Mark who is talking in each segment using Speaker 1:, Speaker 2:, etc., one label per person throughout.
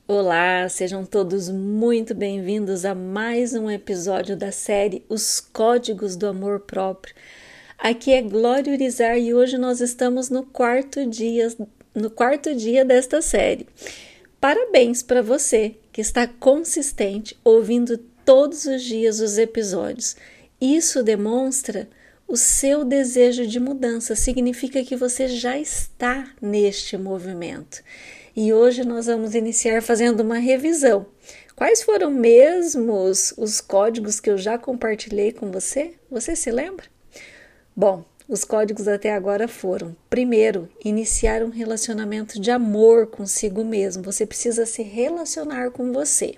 Speaker 1: Olá, sejam todos muito bem-vindos a mais um episódio da série Os Códigos do Amor Próprio. Aqui é Glória Urizar e hoje nós estamos no quarto dia desta série. Parabéns para você que está consistente ouvindo todos os dias os episódios. Isso demonstra o seu desejo de mudança, significa que você já está neste movimento. E hoje nós vamos iniciar fazendo uma revisão. Quais foram mesmos os códigos que eu já compartilhei com você? Você se lembra? Bom, os códigos até agora foram: primeiro, iniciar um relacionamento de amor consigo mesmo. Você precisa se relacionar com você.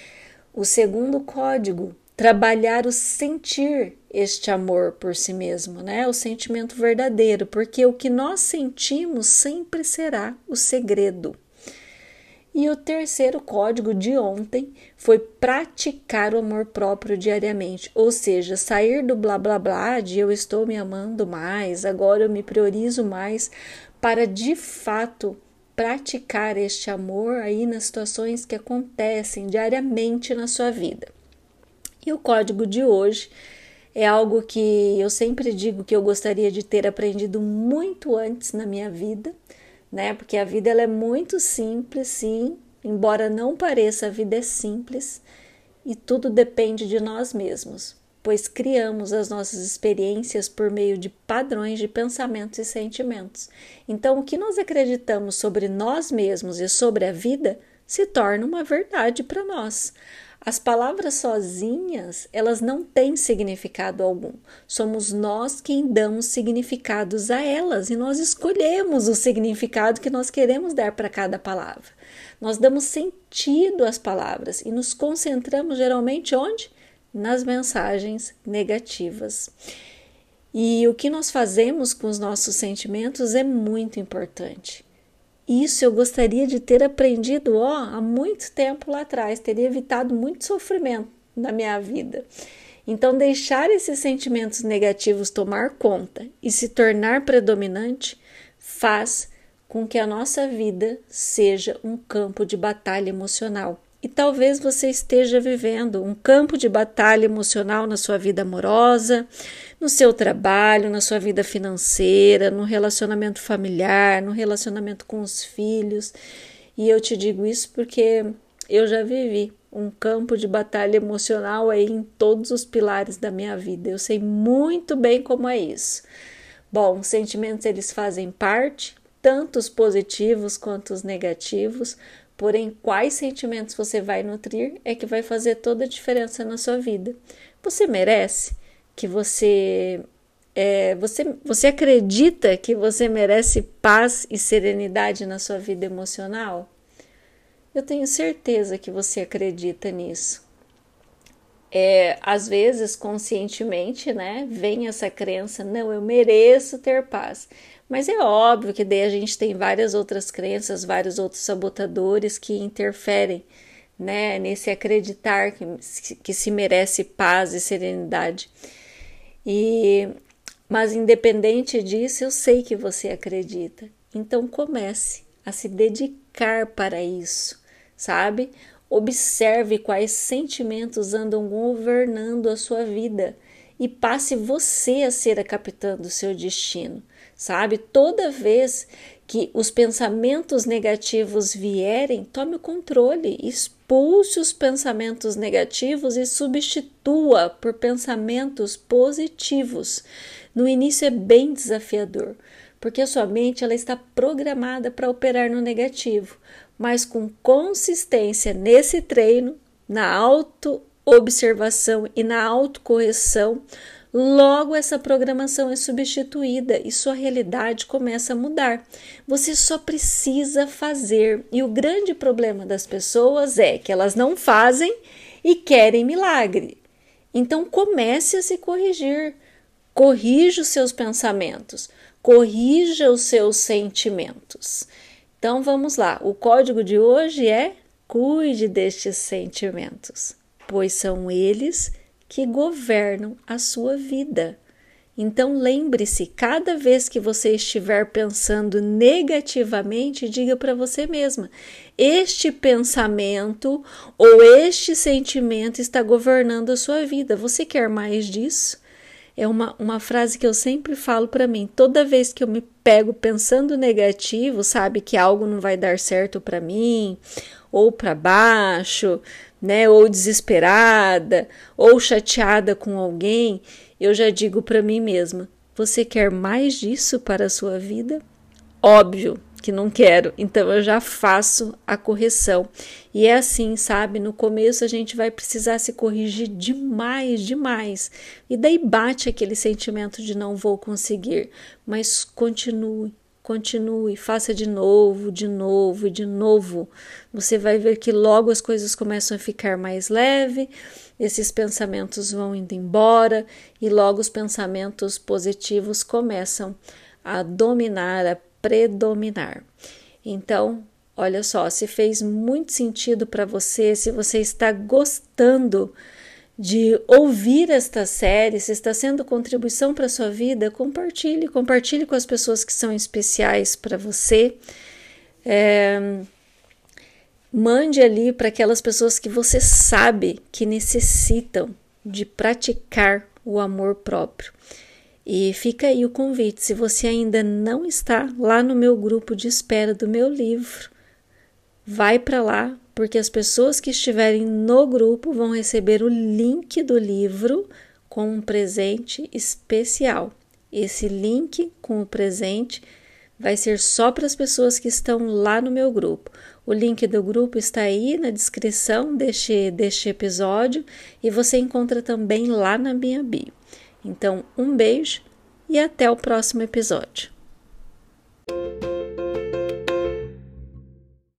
Speaker 1: O segundo código, trabalhar o sentir este amor por si mesmo, né? O sentimento verdadeiro, porque o que nós sentimos sempre será o segredo. E o terceiro código de ontem foi praticar o amor próprio diariamente, ou seja, sair do blá blá blá de eu estou me amando mais, agora eu me priorizo mais, para de fato praticar este amor aí nas situações que acontecem diariamente na sua vida. E o código de hoje é algo que eu sempre digo que eu gostaria de ter aprendido muito antes na minha vida, né? Porque a vida ela é muito simples, sim, embora não pareça, a vida é simples e tudo depende de nós mesmos, pois criamos as nossas experiências por meio de padrões de pensamentos e sentimentos. Então, o que nós acreditamos sobre nós mesmos e sobre a vida se torna uma verdade para nós. As palavras sozinhas, elas não têm significado algum. Somos nós quem damos significados a elas e nós escolhemos o significado que nós queremos dar para cada palavra. Nós damos sentido às palavras e nos concentramos geralmente onde? Nas mensagens negativas. E o que nós fazemos com os nossos sentimentos é muito importante. Isso eu gostaria de ter aprendido há muito tempo lá atrás, teria evitado muito sofrimento na minha vida. Então, deixar esses sentimentos negativos tomar conta e se tornar predominante faz com que a nossa vida seja um campo de batalha emocional. E talvez você esteja vivendo um campo de batalha emocional na sua vida amorosa, no seu trabalho, na sua vida financeira, no relacionamento familiar, no relacionamento com os filhos. E eu te digo isso porque eu já vivi um campo de batalha emocional aí em todos os pilares da minha vida. Eu sei muito bem como é isso. Bom, os sentimentos eles fazem parte, tanto os positivos quanto os negativos. Porém, quais sentimentos você vai nutrir é que vai fazer toda a diferença na sua vida. Você merece que você acredita que você merece paz e serenidade na sua vida emocional? Eu tenho certeza que você acredita nisso. Às vezes, conscientemente, né, vem essa crença, não, eu mereço ter paz. Mas é óbvio que daí a gente tem várias outras crenças, vários outros sabotadores que interferem, né, nesse acreditar que se merece paz e serenidade. Mas independente disso, eu sei que você acredita. Então comece a se dedicar para isso, sabe? Observe quais sentimentos andam governando a sua vida e passe você a ser a capitã do seu destino, sabe? Toda vez que os pensamentos negativos vierem, tome o controle, expulse os pensamentos negativos e substitua por pensamentos positivos. No início é bem desafiador, porque a sua mente ela está programada para operar no negativo, mas com consistência nesse treino, na auto-observação e na autocorreção, logo essa programação é substituída e sua realidade começa a mudar. Você só precisa fazer. E o grande problema das pessoas é que elas não fazem e querem milagre. Então comece a se corrigir. Corrija os seus pensamentos, corrija os seus sentimentos. Então vamos lá, o código de hoje é: cuide destes sentimentos, pois são eles que governam a sua vida. Então lembre-se, cada vez que você estiver pensando negativamente, diga para você mesma: este pensamento ou este sentimento está governando a sua vida. Você quer mais disso? É uma frase que eu sempre falo para mim. Toda vez que eu me pego pensando negativo, sabe, que algo não vai dar certo para mim, ou para baixo, né, ou desesperada, ou chateada com alguém, eu já digo para mim mesma: você quer mais disso para a sua vida? Óbvio que não quero, então eu já faço a correção. E é assim, sabe? No começo a gente vai precisar se corrigir demais, demais. E daí bate aquele sentimento de não vou conseguir, mas continue, faça de novo, de novo e de novo. Você vai ver que logo as coisas começam a ficar mais leves, esses pensamentos vão indo embora e logo os pensamentos positivos começam a dominar, a predominar. Então, olha só, se fez muito sentido para você, se você está gostando de ouvir esta série, se está sendo contribuição para a sua vida, compartilhe com as pessoas que são especiais para você. Mande ali para aquelas pessoas que você sabe que necessitam de praticar o amor próprio. E fica aí o convite, se você ainda não está lá no meu grupo de espera do meu livro, vai para lá, porque as pessoas que estiverem no grupo vão receber o link do livro com um presente especial. Esse link com o presente vai ser só para as pessoas que estão lá no meu grupo. O link do grupo está aí na descrição deste episódio e você encontra também lá na minha bio. Então, um beijo e até o próximo episódio.